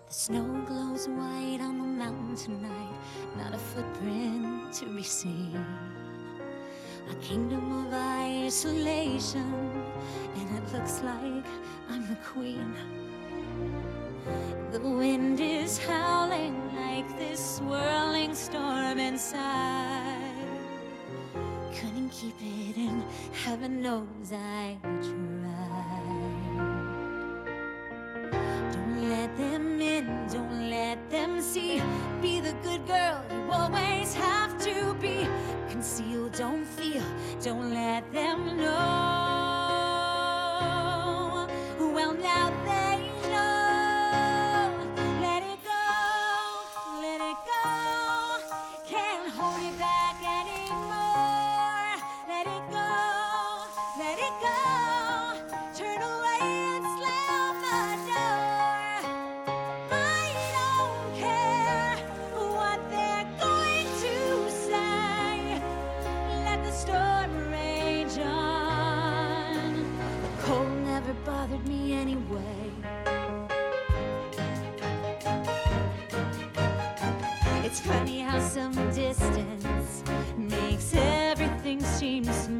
The snow glows white on the mountain tonight, not a footprint to be seen. A kingdom of isolation, and it looks like I'm the queen. The wind is howling like this swirling storm inside. Couldn't keep it in, heaven knows I tried. Don't let them in, don't let them see. Be the good girl you always have to be. Conceal, don't feel, don't let them know. Well, now they know. Let it go, can't hold it back anymore. Let it go, turn away and slam the door. I don't care what they're going to say. Let the storm rage on. The cold never bothered me anyway. It's funny how some distance makes everything seem smooth.